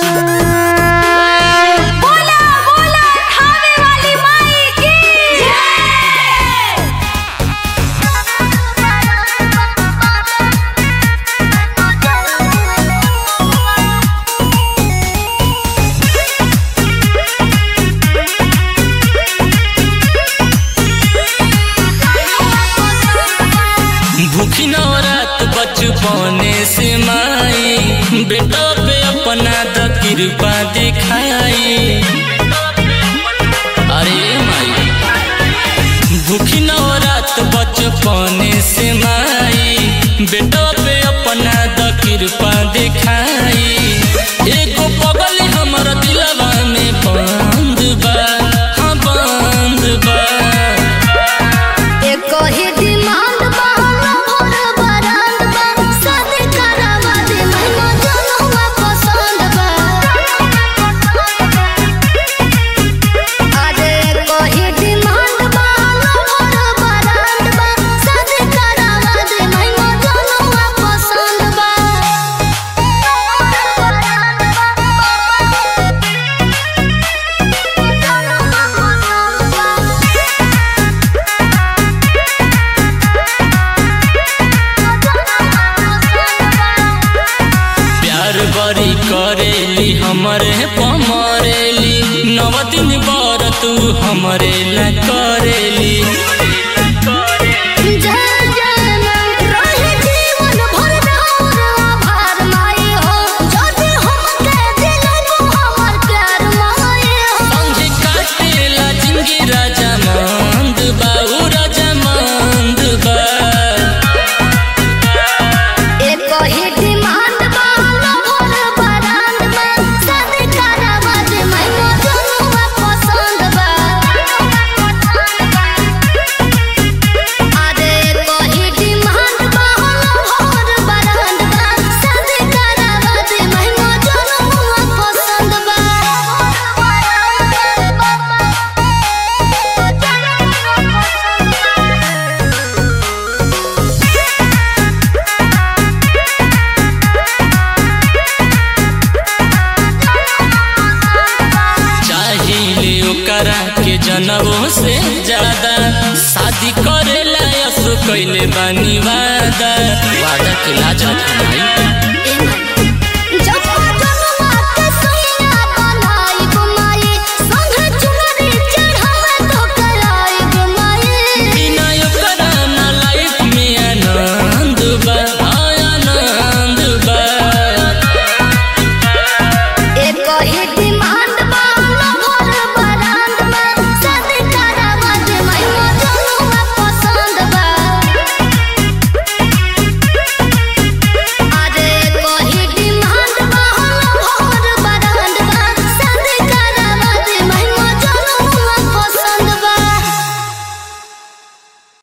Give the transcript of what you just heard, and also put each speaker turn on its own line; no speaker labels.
भूखी नवरात बचपने से माई बेटा पे अपना द कृपा दिखाई। अरे माई भूखी नवरात बचपने से माई बेटा पे अपना द कृपा दिखाई। एगो पगल हमर दिलवा में बंद बा, हाँ बंद बा।
एको ही डिमांड बा और बरांड बा, शादी करावा दे महिमा जनवा पसंद बा। आज एको ही डिमांड बा और बरांड बा, शादी करावा दे महिमा जनवा पसंद बा।
प्यार बड़ी करेली हमरे पमरेली, नव दिन बर तू हमरे ला करेली।
जय जय मां रहे जीवन भर राउर आभार माई हो, जदि हमके दिलबू हमर प्यार माई हो।
संगे काटेला जिंदगी राजा मंद बा, उ राजा मंद बा।
एको ही डिमांड बा और बरांड बा, शादी करावा दे महिमा जनवा पसंद बा। आज एको ही डिमांड बा और बरांड बा, शादी करावा दे महिमा जनवा पसंद बा।
चाहिए ओकरा के जनवों से ज्यादा, शादी करेला यसो कैले बानी वादा। वादा के लाज रखना।